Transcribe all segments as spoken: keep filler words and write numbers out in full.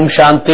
शांति।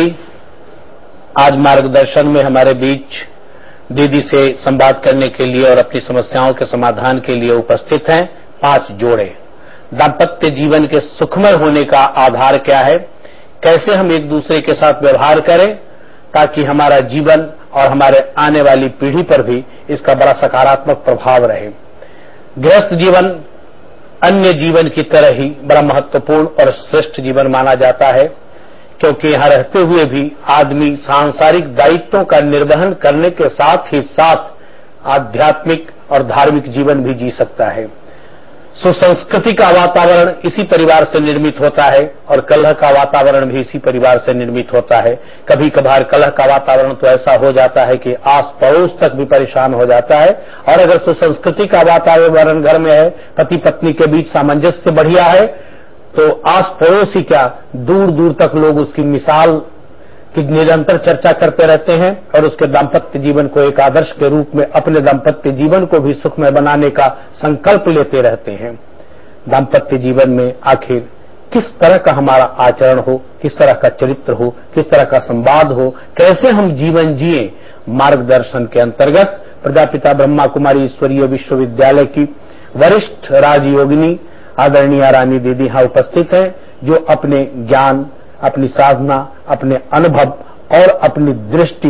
आज मार्गदर्शन में हमारे बीच दीदी से संवाद करने के लिए और अपनी समस्याओं के समाधान के लिए उपस्थित हैं पांच जोड़े। दाम्पत्य जीवन के सुखमय होने का आधार क्या है, कैसे हम एक दूसरे के साथ व्यवहार करें ताकि हमारा जीवन और हमारे आने वाली पीढ़ी पर भी इसका बड़ा सकारात्मक प्रभाव रहे। गृहस्थ जीवन अन्य जीवन की तरह ही बड़ा महत्वपूर्ण और श्रेष्ठ जीवन माना जाता है, क्योंकि यहां रहते हुए भी आदमी सांसारिक दायित्वों का निर्वहन करने के साथ ही साथ आध्यात्मिक और धार्मिक जीवन भी जी सकता है। सुसंस्कृति का वातावरण इसी परिवार से निर्मित होता है और कलह का वातावरण भी इसी परिवार से निर्मित होता है। कभी कभार कलह का वातावरण तो ऐसा हो जाता है कि आस पड़ोस तक भी परेशान हो जाता है, और अगर सुसंस्कृति का वातावरण घर में है, पति पत्नी के बीच सामंजस्य बढ़िया है, तो आस पड़ोस ही क्या दूर दूर तक लोग उसकी मिसाल की निरंतर चर्चा करते रहते हैं और उसके दाम्पत्य जीवन को एक आदर्श के रूप में अपने दाम्पत्य जीवन को भी सुखमय बनाने का संकल्प लेते रहते हैं। दाम्पत्य जीवन में आखिर किस तरह का हमारा आचरण हो, किस तरह का चरित्र हो, किस तरह का संवाद हो, कैसे हम जीवन जिए, मार्गदर्शन के अंतर्गत प्रजापिता ब्रह्मा कुमारी ईश्वरीय विश्वविद्यालय की वरिष्ठ राजयोगिनी आदरणीय रानी दीदी यहां उपस्थित हैं, जो अपने ज्ञान, अपनी साधना, अपने अनुभव और अपनी दृष्टि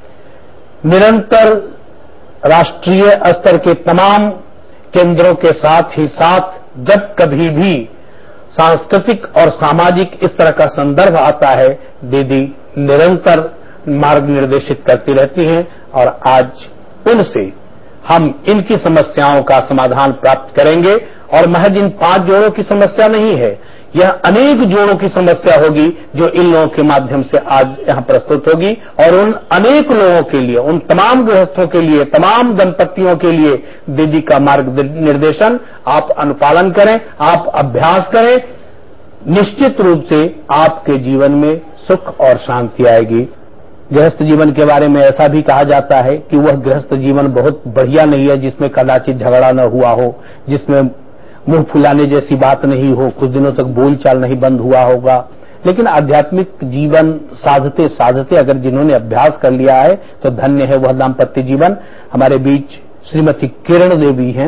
निरंतर राष्ट्रीय स्तर के तमाम केंद्रों के साथ ही साथ जब कभी भी सांस्कृतिक और सामाजिक इस तरह का संदर्भ आता है, दीदी निरंतर मार्ग निर्देशित करती रहती हैं। और आज उनसे हम इनकी समस्याओं का समाधान प्राप्त करेंगे। और महज इन पांच जोड़ों की समस्या नहीं है, यह अनेक जोड़ों की समस्या होगी जो इन लोगों के माध्यम से आज यहां प्रस्तुत होगी। और उन अनेक लोगों के लिए, उन तमाम गृहस्थों के लिए, तमाम दंपतियों के लिए दीदी का मार्ग निर्देशन आप अनुपालन करें, आप अभ्यास करें, निश्चित रूप से आपके जीवन में सुख और शांति आएगी। गृहस्थ जीवन के बारे में ऐसा भी कहा जाता है कि वह गृहस्थ जीवन बहुत बढ़िया नहीं है जिसमें कदाचित झगड़ा न हुआ हो, जिसमें मुंह फुलाने जैसी बात नहीं हो, कुछ दिनों तक बोलचाल नहीं बंद हुआ होगा। लेकिन आध्यात्मिक जीवन साधते साधते अगर जिन्होंने अभ्यास कर लिया है तो धन्य है वह दाम्पत्य जीवन। हमारे बीच श्रीमती किरण देवी हैं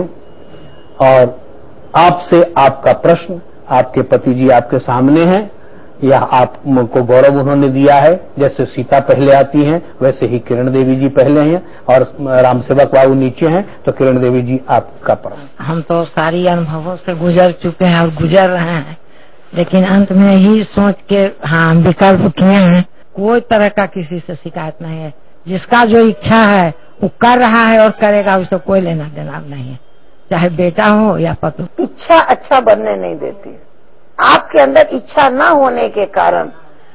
और आपसे आपका प्रश्न आपके पति जी आपके सामने हैं। यह आपको गौरव उन्होंने दिया है, जैसे सीता पहले आती हैं वैसे ही किरण देवी जी पहले हैं और राम सेवक बाबू नीचे हैं। तो किरण देवी जी आपका प्रश्न। हम तो सारी अनुभवों से गुजर चुके हैं और गुजर रहे हैं, लेकिन अंत में ही सोच के हाँ विकल्प किए हैं। कोई तरह का किसी से शिकायत नहीं है, जिसका जो इच्छा है वो कर रहा है और करेगा, उससे कोई लेना देना नहीं है, चाहे बेटा हो या पति। इच्छा अच्छा बनने नहीं देती। आपके अंदर इच्छा न होने के कारण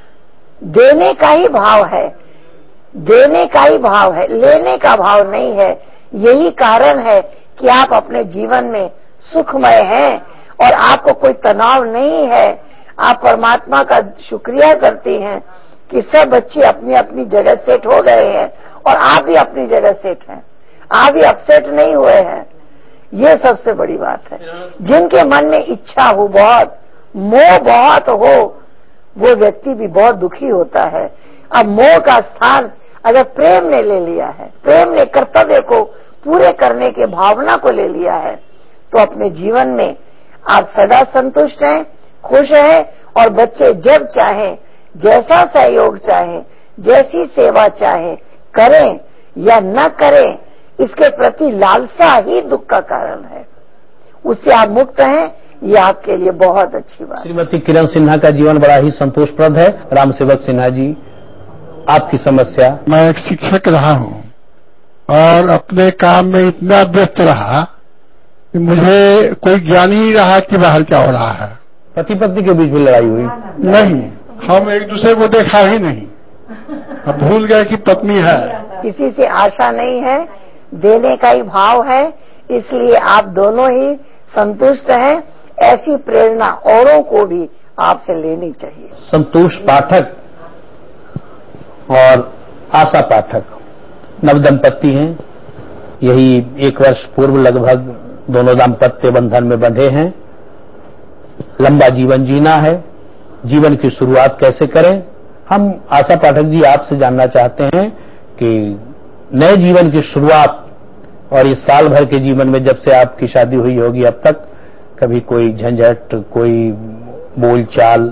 देने का ही भाव है, देने का ही भाव है, लेने का भाव नहीं है। यही कारण है कि आप अपने जीवन में सुखमय हैं और आपको कोई तनाव नहीं है। आप परमात्मा का शुक्रिया करती हैं कि सब बच्चे अपनी अपनी जगह सेट हो गए हैं और आप भी अपनी जगह सेट हैं, आप भी अपसेट नहीं हुए हैं। ये सबसे बड़ी बात है। जिनके मन में इच्छा हो बहुत, मोह बहुत हो, वो व्यक्ति भी बहुत दुखी होता है। अब मोह का स्थान अगर प्रेम ने ले लिया है, प्रेम ने कर्तव्य को पूरे करने के भावना को ले लिया है, तो अपने जीवन में आप सदा संतुष्ट हैं, खुश हैं और बच्चे जब चाहें, जैसा सहयोग चाहें, जैसी सेवा चाहें, करें या न करें, इसके प्रति लालसा ही दुख का कारण है। उससे आप मुक्त हैं, ये आपके लिए बहुत अच्छी बात। श्रीमती किरण सिन्हा का जीवन बड़ा ही संतोषप्रद है। राम सेवक सिन्हा जी आपकी समस्या। मैं एक शिक्षक रहा हूं और अपने काम में इतना व्यस्त रहा कि मुझे कोई ज्ञान ही नहीं रहा कि बाहर क्या हो रहा है। पति पत्नी के बीच में लड़ाई हुई? नहीं, हम एक दूसरे को देखा ही नहीं, अब भूल गए कि पत्नी है। किसी से आशा नहीं है, देने का ही भाव है, इसलिए आप दोनों ही संतुष्ट हैं। ऐसी प्रेरणा औरों को भी आपसे लेनी चाहिए। संतोष पाठक और आशा पाठक नव दंपत्ति हैं। यही एक वर्ष पूर्व लगभग दोनों दाम्पत्य बंधन में बंधे हैं। लंबा जीवन जीना है, जीवन की शुरुआत कैसे करें, हम आशा पाठक जी आपसे जानना चाहते हैं कि नए जीवन की शुरुआत और इस साल भर के जीवन में जब से आपकी शादी हुई होगी अब तक कभी कोई झंझट, कोई बोलचाल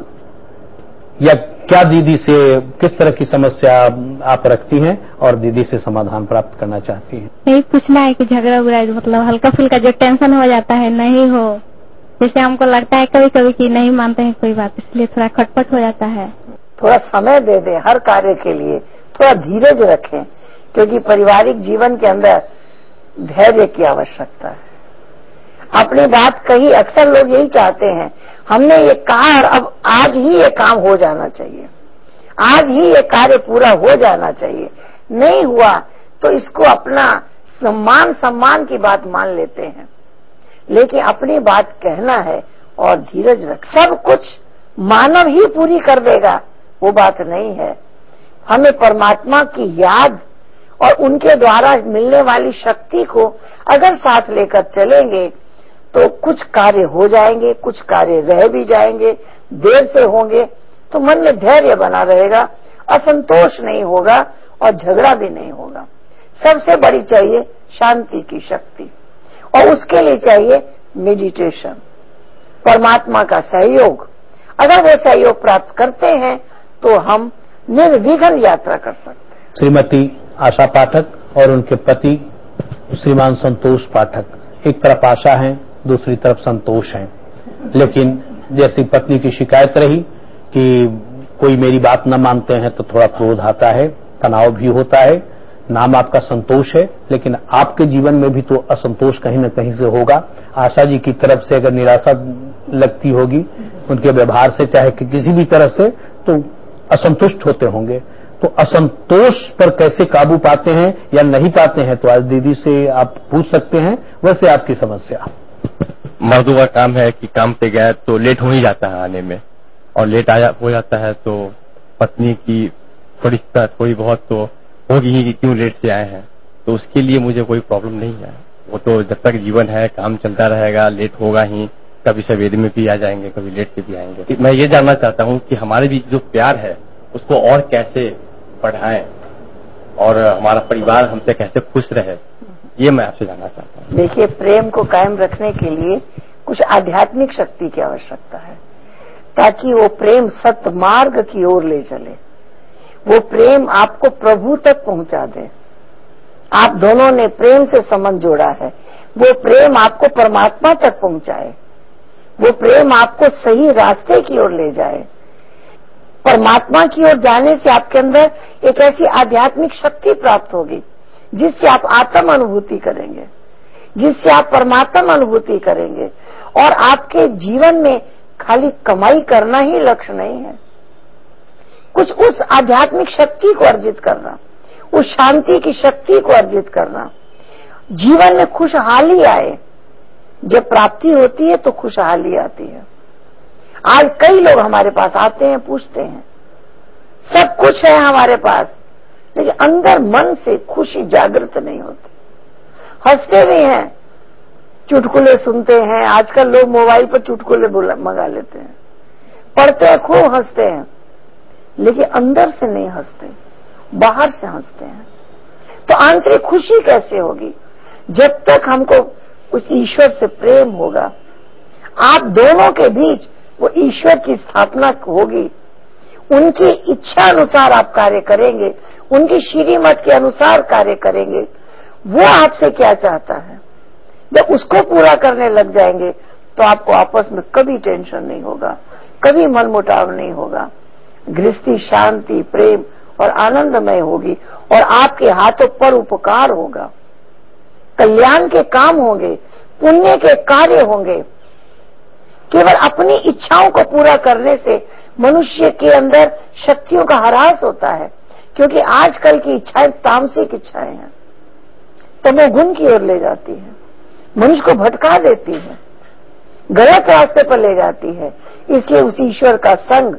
या क्या दीदी से किस तरह की समस्या आप रखती हैं और दीदी से समाधान प्राप्त करना चाहती हैं? यही पूछना है कि झगड़ा उगड़ा मतलब हल्का फुल्का जो टेंशन हो जाता है नहीं हो, जैसे हमको लगता है कभी कभी कि नहीं मानते हैं कोई बात, इसलिए थोड़ा खटपट हो जाता है। थोड़ा समय दे दे हर कार्य के लिए, थोड़ा धीरज रखें, क्योंकि पारिवारिक जीवन के अंदर धैर्य की आवश्यकता है। अपनी बात कही, अक्सर लोग यही चाहते हैं हमने ये कहा और अब आज ही ये काम हो जाना चाहिए, आज ही ये कार्य पूरा हो जाना चाहिए। नहीं हुआ तो इसको अपना सम्मान सम्मान की बात मान लेते हैं, लेकिन अपनी बात कहना है और धीरज रख। सब कुछ मानव ही पूरी कर देगा वो बात नहीं है। हमें परमात्मा की याद और उनके द्वारा मिलने वाली शक्ति को अगर साथ लेकर चलेंगे तो कुछ कार्य हो जाएंगे, कुछ कार्य रह भी जाएंगे, देर से होंगे तो मन में धैर्य बना रहेगा, असंतोष नहीं होगा और झगड़ा भी नहीं होगा। सबसे बड़ी चाहिए शांति की शक्ति और उसके लिए चाहिए मेडिटेशन, परमात्मा का सहयोग। अगर वो सहयोग प्राप्त करते हैं तो हम निर्विघ्न यात्रा कर सकते हैं। श्रीमती आशा पाठक और उनके पति श्रीमान संतोष पाठक, एक तरफ आशा है दूसरी तरफ संतोष है, लेकिन जैसी पत्नी की शिकायत रही कि कोई मेरी बात न मानते हैं तो थोड़ा क्रोध आता है, तनाव भी होता है। नाम आपका संतोष है, लेकिन आपके जीवन में भी तो असंतोष कहीं न कहीं से होगा। आशा जी की तरफ से अगर निराशा लगती होगी उनके व्यवहार से, चाहे कि किसी भी तरह से, तो असंतुष्ट होते होंगे। तो असंतोष पर कैसे काबू पाते हैं या नहीं पाते हैं, तो आज दीदी से आप पूछ सकते हैं। वैसे आपकी समस्या? मर्दों का काम है कि काम पे गया तो लेट हो ही जाता है आने में, और लेट आया हो जाता है तो पत्नी की थोड़ी थोड़ी बहुत तो होगी ही कि क्यों लेट से आए हैं। तो उसके लिए मुझे कोई प्रॉब्लम नहीं है, वो तो जब तक जीवन है काम चलता रहेगा, लेट होगा ही, कभी सवेरे में भी आ जाएंगे, कभी लेट से भी आएंगे। मैं ये जानना चाहता हूँ कि हमारे बीच जो प्यार है उसको और कैसे बढ़ाएं और हमारा परिवार हमसे कैसे खुश रहे, ये मैं आपसे जानना चाहता हूँ। देखिए, प्रेम को कायम रखने के लिए कुछ आध्यात्मिक शक्ति की आवश्यकता है, ताकि वो प्रेम सत्य मार्ग की ओर ले चले, वो प्रेम आपको प्रभु तक पहुंचा दे। आप दोनों ने प्रेम से संबंध जोड़ा है, वो प्रेम आपको परमात्मा तक पहुंचाए, वो प्रेम आपको सही रास्ते की ओर ले जाए। परमात्मा की ओर जाने से आपके अंदर एक ऐसी आध्यात्मिक शक्ति प्राप्त होगी जिससे आप आत्म अनुभूति करेंगे, जिससे आप परमात्मा अनुभूति करेंगे। और आपके जीवन में खाली कमाई करना ही लक्ष्य नहीं है, कुछ उस आध्यात्मिक शक्ति को अर्जित करना, उस शांति की शक्ति को अर्जित करना, जीवन में खुशहाली आए। जब प्राप्ति होती है तो खुशहाली आती है। आज कई लोग हमारे पास आते हैं, पूछते हैं, सब कुछ है हमारे पास, लेकिन अंदर मन से खुशी जागृत नहीं होती। हंसते भी हैं, चुटकुले सुनते हैं, आजकल लोग मोबाइल पर चुटकुले मंगा लेते हैं, पढ़ते हैं, खूब हंसते हैं, लेकिन अंदर से नहीं हंसते, बाहर से हंसते हैं। तो आंतरिक खुशी कैसे होगी? जब तक हमको उस ईश्वर से प्रेम होगा। आप दोनों के बीच वो ईश्वर की स्थापना होगी, उनकी इच्छा अनुसार आप कार्य करेंगे, उनकी श्रीमत के अनुसार कार्य करेंगे। वो आपसे क्या चाहता है, जब उसको पूरा करने लग जाएंगे तो आपको आपस में कभी टेंशन नहीं होगा, कभी मनमुटाव नहीं होगा। गृहस्थी शांति, प्रेम और आनंदमय होगी और आपके हाथों पर उपकार होगा, कल्याण के काम होंगे, पुण्य के कार्य होंगे। केवल अपनी इच्छाओं को पूरा करने से मनुष्य के अंदर शक्तियों का ह्रास होता है, क्योंकि आजकल की इच्छाएं तामसिक इच्छाएं हैं, तमोगुण की ओर ले जाती है, मनुष्य को भटका देती है, गलत रास्ते पर ले जाती है। इसलिए उस ईश्वर का संग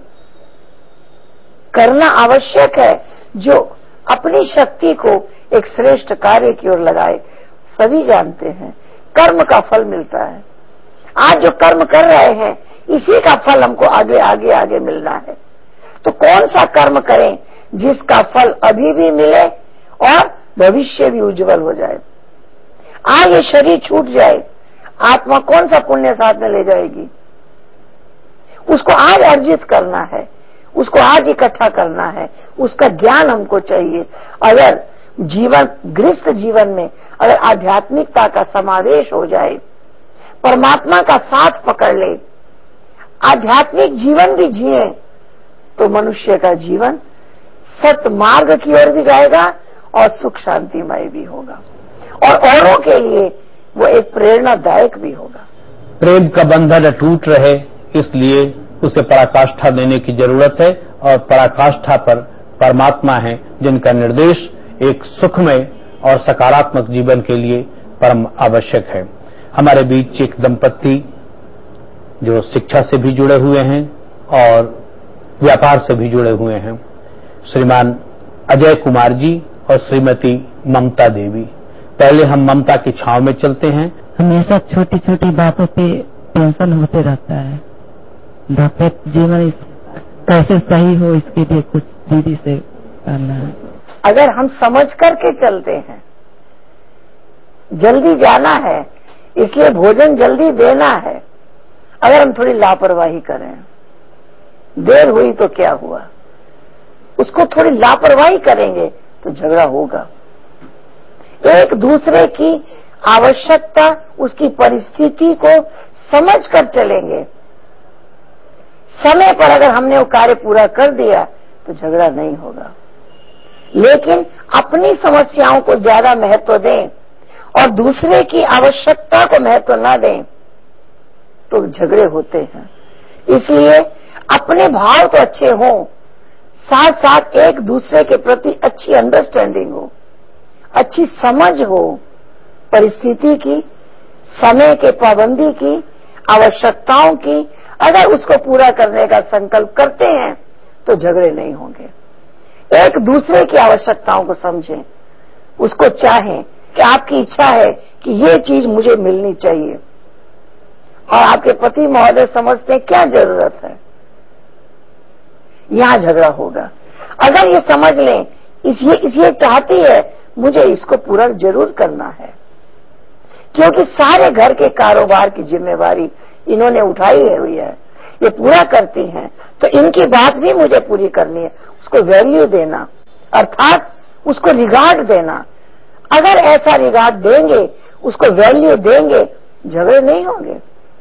करना आवश्यक है जो अपनी शक्ति को एक श्रेष्ठ कार्य की ओर लगाए। सभी जानते हैं कर्म का फल मिलता है। आज जो कर्म कर रहे हैं इसी का फल हमको आगे आगे आगे मिलना है। तो कौन सा कर्म करें जिसका फल अभी भी मिले और भविष्य भी उज्जवल हो जाए। आज ये शरीर छूट जाए, आत्मा कौन सा पुण्य साथ में ले जाएगी? उसको आज अर्जित करना है, उसको आज इकट्ठा करना है, उसका ज्ञान हमको चाहिए। अगर जीवन गृहस्थ जीवन में अगर आध्यात्मिकता का समावेश हो जाए, परमात्मा का साथ पकड़ ले, आध्यात्मिक जीवन भी जिए, तो मनुष्य का जीवन सत्य मार्ग की ओर भी जाएगा और सुख शांतिमय भी होगा और औरों के लिए वो एक प्रेरणादायक भी होगा। प्रेम का बंधन अटूट रहे, इसलिए उसे पराकाष्ठा देने की जरूरत है और पराकाष्ठा पर परमात्मा है, जिनका निर्देश एक सुखमय और सकारात्मक जीवन के लिए परम आवश्यक है। हमारे बीच एक दंपत्ति जो शिक्षा से भी जुड़े हुए हैं और व्यापार से भी जुड़े हुए हैं, श्रीमान अजय कुमार जी और श्रीमती ममता देवी। पहले हम ममता की छांव में चलते हैं। हमेशा छोटी छोटी बातों पे टेंशन होते रहता है। दाम्पत्य जीवन कैसे सही हो, इसके लिए कुछ दीदी से करना है। अगर हम समझ करके चलते हैं, जल्दी जाना है इसलिए भोजन जल्दी देना है, अगर हम थोड़ी लापरवाही करें, देर हुई तो क्या हुआ, उसको थोड़ी लापरवाही करेंगे तो झगड़ा होगा। एक दूसरे की आवश्यकता, उसकी परिस्थिति को समझ कर चलेंगे, समय पर अगर हमने वो कार्य पूरा कर दिया तो झगड़ा नहीं होगा। लेकिन अपनी समस्याओं को ज्यादा महत्व दें और दूसरे की आवश्यकता को महत्व न दें तो झगड़े होते हैं। इसलिए अपने भाव तो अच्छे हों, साथ साथ एक दूसरे के प्रति अच्छी अंडरस्टैंडिंग हो, अच्छी समझ हो, परिस्थिति की, समय के पाबंदी की, आवश्यकताओं की, अगर उसको पूरा करने का संकल्प करते हैं तो झगड़े नहीं होंगे। एक दूसरे की आवश्यकताओं को समझें, उसको चाहें कि आपकी इच्छा है कि ये चीज मुझे मिलनी चाहिए और आपके पति महोदय समझते हैं क्या जरूरत है, यहां झगड़ा होगा। अगर ये समझ लें इस ये, इस ये चाहती है, मुझे इसको पूरा जरूर करना है, क्योंकि सारे घर के कारोबार की जिम्मेवारी इन्होंने उठाई हुई है, ये पूरा करती हैं, तो इनकी बात भी मुझे पूरी करनी है। उसको वैल्यू देना, अर्थात उसको रिगार्ड देना। अगर ऐसा रिगार्ड देंगे, उसको वैल्यू देंगे, झगड़े नहीं होंगे।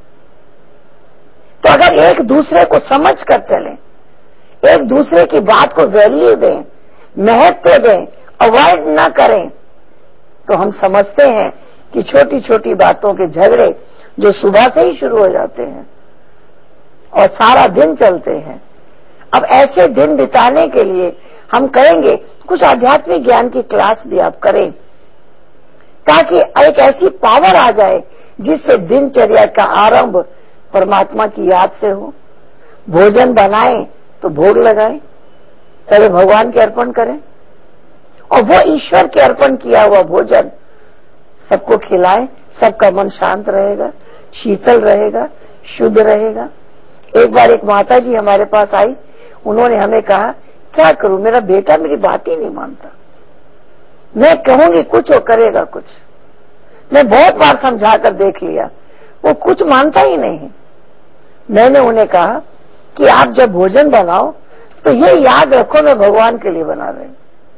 तो अगर एक दूसरे को समझ कर चलें, एक दूसरे की बात को वैल्यू दें, महत्व दें, अवॉइड न करें, तो हम समझते हैं कि छोटी छोटी बातों के झगड़े जो सुबह से ही शुरू हो जाते हैं और सारा दिन चलते हैं। अब ऐसे दिन बिताने के लिए हम कहेंगे कुछ आध्यात्मिक ज्ञान की क्लास भी आप करें, ताकि एक ऐसी पावर आ जाए जिससे दिनचर्या का आरंभ परमात्मा की याद से हो। भोजन बनाएं तो भोग लगाएं, पहले भगवान के अर्पण करें और वो ईश्वर के अर्पण किया हुआ भोजन सबको खिलाएं। सबका मन शांत रहेगा, शीतल रहेगा, शुद्ध रहेगा। एक बार एक माता जी हमारे पास आई, उन्होंने हमें कहा क्या करूं, मेरा बेटा मेरी बात ही नहीं मानता, मैं कहूंगी कुछ वो करेगा कुछ। मैं बहुत बार समझा कर देख लिया, वो कुछ मानता ही नहीं। मैंने उन्हें कहा कि आप जब भोजन बनाओ तो ये याद रखो मैं भगवान के लिए बना रही हूं,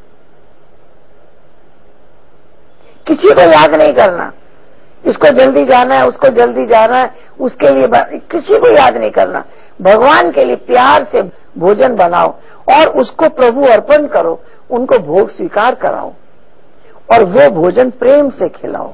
किसी को याद नहीं करना, इसको जल्दी जाना है, उसको जल्दी जाना है, उसके लिए किसी को याद नहीं करना। भगवान के लिए प्यार से भोजन बनाओ और उसको प्रभु अर्पण करो, उनको भोग स्वीकार कराओ और वो भोजन प्रेम से खिलाओ।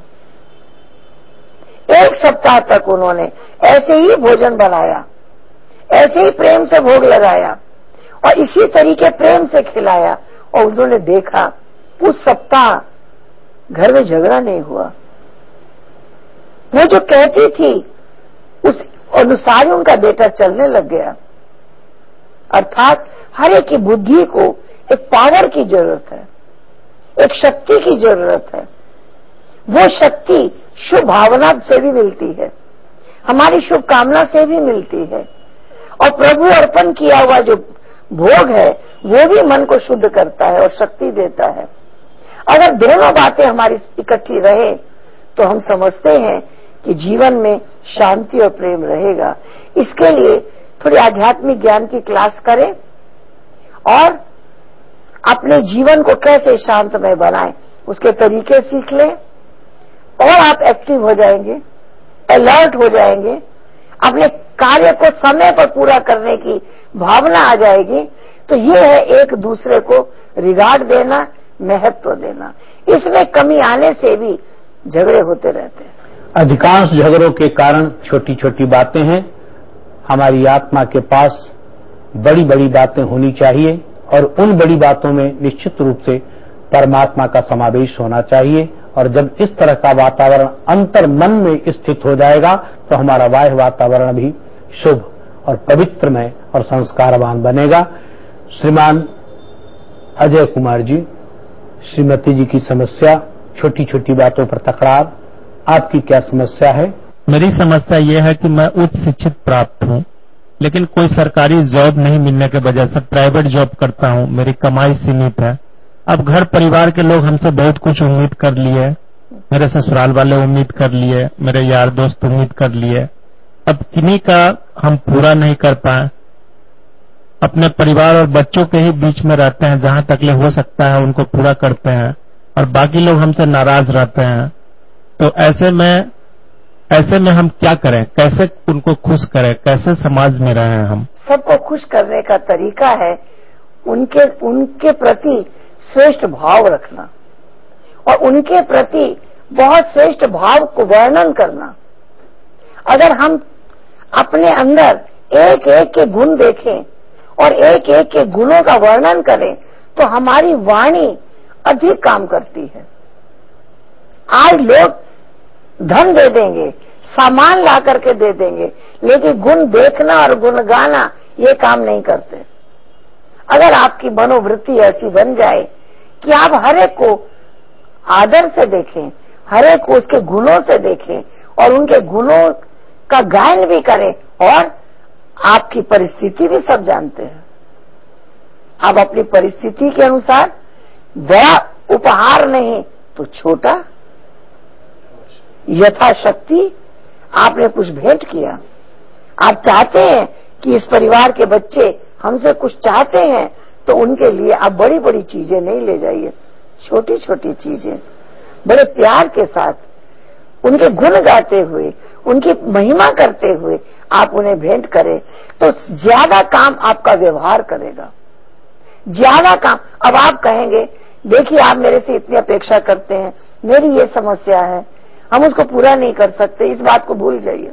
एक सप्ताह तक उन्होंने ऐसे ही भोजन बनाया, ऐसे ही प्रेम से भोग लगाया और इसी तरीके प्रेम से खिलाया और उन्होंने देखा उस सप्ताह घर में झगड़ा नहीं हुआ। वो जो कहती थी उस अनुसार उनका बेटा चलने लग गया। अर्थात हर एक की बुद्धि को एक पावर की जरूरत है, एक शक्ति की जरूरत है। वो शक्ति शुभ भावना से भी मिलती है, हमारी शुभ कामना से भी मिलती है और प्रभु अर्पण किया हुआ जो भोग है वो भी मन को शुद्ध करता है और शक्ति देता है। अगर दोनों बातें हमारी इकट्ठी रहे तो हम समझते हैं कि जीवन में शांति और प्रेम रहेगा। इसके लिए थोड़ी आध्यात्मिक ज्ञान की क्लास करें और अपने जीवन को कैसे शांतमय बनाएं उसके तरीके सीख लें और आप एक्टिव हो जाएंगे, अलर्ट हो जाएंगे, अपने कार्य को समय पर पूरा करने की भावना आ जाएगी। तो ये है एक दूसरे को रिगार्ड देना, महत्व देना। इसमें कमी आने से भी झगड़े होते रहते हैं। अधिकांश झगड़ों के कारण छोटी छोटी बातें हैं। हमारी आत्मा के पास बड़ी बड़ी बातें होनी चाहिए और उन बड़ी बातों में निश्चित रूप से परमात्मा का समावेश होना चाहिए। और जब इस तरह का वातावरण अंतर मन में स्थित हो जाएगा तो हमारा बाह्य वातावरण भी शुभ और पवित्रमय और संस्कारवान बनेगा। श्रीमान अजय कुमार जी, श्रीमती जी की समस्या छोटी छोटी बातों पर तकरार, आपकी क्या समस्या है? मेरी समस्या यह है कि मैं उच्च शिक्षित प्राप्त हूँ, लेकिन कोई सरकारी जॉब नहीं मिलने की वजह से प्राइवेट जॉब करता हूँ। मेरी कमाई सीमित है। अब घर परिवार के लोग हमसे बहुत कुछ उम्मीद कर लिए, मेरे ससुराल वाले उम्मीद कर लिए, मेरे यार दोस्त उम्मीद कर लिए। अब किन्हीं का हम पूरा नहीं कर पाए। अपने परिवार और बच्चों के ही बीच में रहते हैं, जहां तक ले हो सकता है उनको पूरा करते हैं और बाकी लोग हमसे नाराज रहते हैं। तो ऐसे में ऐसे में हम क्या करें? कैसे उनको खुश करें? कैसे समाज में रहें? हम सबको खुश करने का तरीका है उनके उनके प्रति श्रेष्ठ भाव रखना और उनके प्रति बहुत श्रेष्ठ भाव को वर्णन करना। अगर हम अपने अंदर एक एक के गुण देखें और एक एक के गुणों का वर्णन करें तो हमारी वाणी अधिक काम करती है। आज लोग धन दे देंगे, सामान ला करके दे देंगे, लेकिन गुण देखना और गुण गाना ये काम नहीं करते। अगर आपकी मनोवृत्ति ऐसी बन जाए कि आप हर एक को आदर से देखें, हर एक को उसके गुणों से देखें और उनके गुणों का गायन भी करें, और आपकी परिस्थिति भी सब जानते हैं। आप अपनी परिस्थिति के अनुसार बड़ा उपहार नहीं तो छोटा, यथाशक्ति आपने कुछ भेंट किया। आप चाहते हैं कि इस परिवार के बच्चे हमसे कुछ चाहते हैं तो उनके लिए आप बड़ी बड़ी चीजें नहीं ले जाइए, छोटी छोटी चीजें बड़े प्यार के साथ उनके गुण गाते हुए, उनकी महिमा करते हुए आप उन्हें भेंट करें तो ज्यादा काम आपका व्यवहार करेगा, ज्यादा काम। अब आप कहेंगे देखिए आप मेरे से इतनी अपेक्षा करते हैं, मेरी ये समस्या है, हम उसको पूरा नहीं कर सकते, इस बात को भूल जाइए।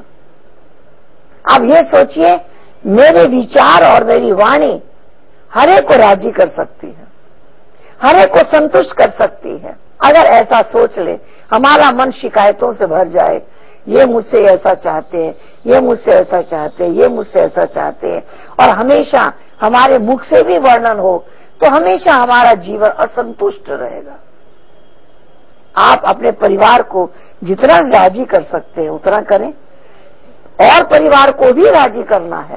आप ये सोचिए मेरे विचार और मेरी वाणी हर एक को राजी कर सकती है, हर एक को संतुष्ट कर सकती है। अगर ऐसा सोच ले, हमारा मन शिकायतों से भर जाए, ये मुझसे ऐसा चाहते हैं, ये मुझसे ऐसा चाहते हैं, ये मुझसे ऐसा चाहते हैं, और हमेशा हमारे मुख से भी वर्णन हो तो हमेशा हमारा जीवन असंतुष्ट रहेगा। आप अपने परिवार को जितना राजी कर सकते हैं उतना करें, और परिवार को भी राजी करना है।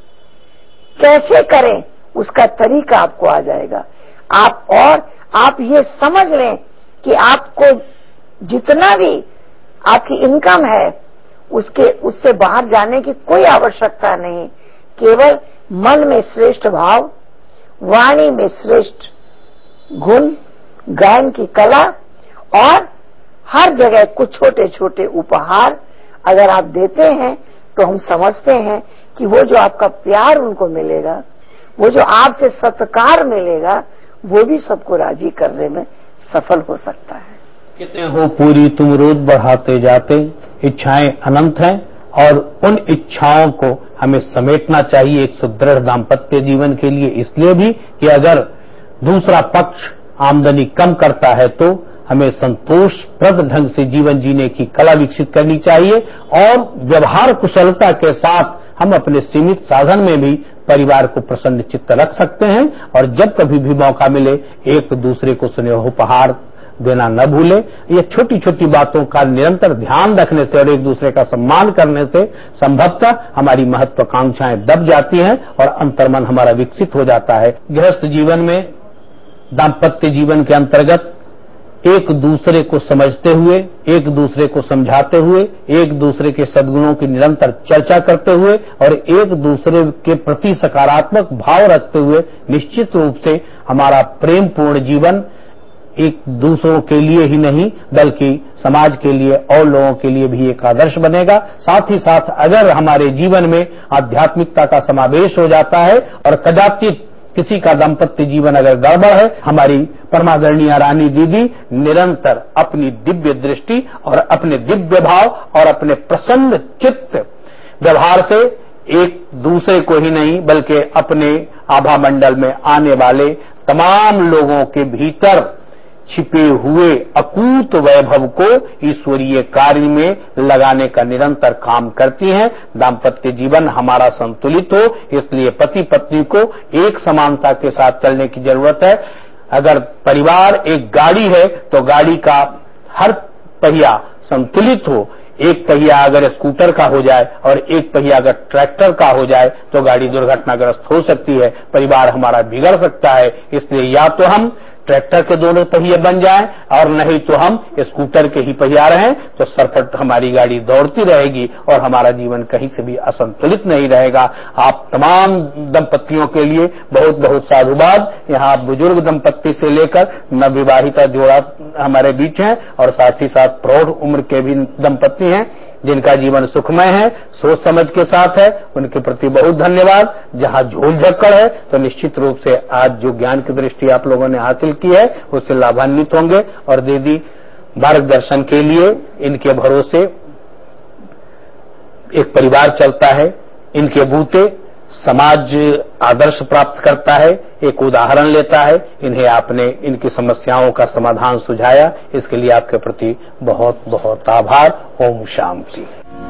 कैसे करें उसका तरीका आपको आ जाएगा। आप और आप ये समझ लें कि आपको जितना भी आपकी इनकम है उसके उससे बाहर जाने की कोई आवश्यकता नहीं। केवल मन में श्रेष्ठ भाव, वाणी में श्रेष्ठ गुण, गायन की कला, और हर जगह कुछ छोटे छोटे उपहार अगर आप देते हैं तो हम समझते हैं कि वो जो आपका प्यार उनको मिलेगा, वो जो आपसे सत्कार मिलेगा, वो भी सबको राजी करने में सफल हो सकता है। कितने हो पूरी तुम रोज बढ़ाते जाते, इच्छाएं अनंत हैं और उन इच्छाओं को हमें समेटना चाहिए एक सुदृढ़ दाम्पत्य जीवन के लिए। इसलिए भी कि अगर दूसरा पक्ष आमदनी कम करता है तो हमें संतोषप्रद ढंग से जीवन जीने की कला विकसित करनी चाहिए, और व्यवहार कुशलता के साथ हम अपने सीमित साधन में भी परिवार को प्रसन्न चित्त रख सकते हैं। और जब कभी भी मौका मिले एक दूसरे को स्नेहोपहार देना न भूले। ये छोटी छोटी बातों का निरंतर ध्यान रखने से और एक दूसरे का सम्मान करने से संभवतः हमारी महत्वाकांक्षाएं दब जाती हैं और अंतर्मन हमारा विकसित हो जाता है। गृहस्थ जीवन में, दाम्पत्य जीवन के अंतर्गत एक दूसरे को समझते हुए, एक दूसरे को समझाते हुए, एक दूसरे के सद्गुणों की निरंतर चर्चा करते हुए और एक दूसरे के प्रति सकारात्मक भाव रखते हुए निश्चित रूप से हमारा प्रेमपूर्ण जीवन एक दूसरों के लिए ही नहीं बल्कि समाज के लिए और लोगों के लिए भी एक आदर्श बनेगा। साथ ही साथ अगर हमारे जीवन में आध्यात्मिकता का समावेश हो जाता है और कदाचित किसी का दाम्पत्य जीवन अगर गड़बड़ है, हमारी परमादरणीय रानी दीदी निरंतर अपनी दिव्य दृष्टि और अपने दिव्य भाव और अपने प्रसन्न चित्त व्यवहार से एक दूसरे को ही नहीं बल्कि अपने आभा मंडल में आने वाले तमाम लोगों के भीतर छिपे हुए अकूत वैभव को ईश्वरीय कार्य में लगाने का निरंतर काम करती हैं। दाम्पत्य जीवन हमारा संतुलित हो, इसलिए पति पत्नी को एक समानता के साथ चलने की जरूरत है। अगर परिवार एक गाड़ी है तो गाड़ी का हर पहिया संतुलित हो। एक पहिया अगर स्कूटर का हो जाए और एक पहिया अगर ट्रैक्टर का हो जाए तो गाड़ी दुर्घटनाग्रस्त हो सकती है, परिवार हमारा बिगड़ सकता है। इसलिए या तो हम ट्रैक्टर के दोनों पहिए बन जाएं और नहीं तो हम स्कूटर के ही पहिया रहें, तो सरपट हमारी गाड़ी दौड़ती रहेगी और हमारा जीवन कहीं से भी असंतुलित नहीं रहेगा। आप तमाम दंपतियों के लिए बहुत बहुत साधुवाद। यहाँ बुजुर्ग दंपत्ति से लेकर नवविवाहिता जोड़ा हमारे बीच हैं और साथ ही साथ प्रौढ़ उम्र के भी दंपत्ति हैं जिनका जीवन सुखमय है, सोच समझ के साथ है। उनके प्रति बहुत धन्यवाद। जहां झोल झक्कड़ है तो निश्चित रूप से आज जो ज्ञान की दृष्टि आप लोगों ने हासिल की है उससे लाभान्वित होंगे और दीदी मार्गदर्शन के लिए इनके भरोसे एक परिवार चलता है, इनके बूते समाज आदर्श प्राप्त करता है, एक उदाहरण लेता है। इन्हें आपने इनकी समस्याओं का समाधान सुझाया, इसके लिए आपके प्रति बहुत बहुत आभार। ओम शांति।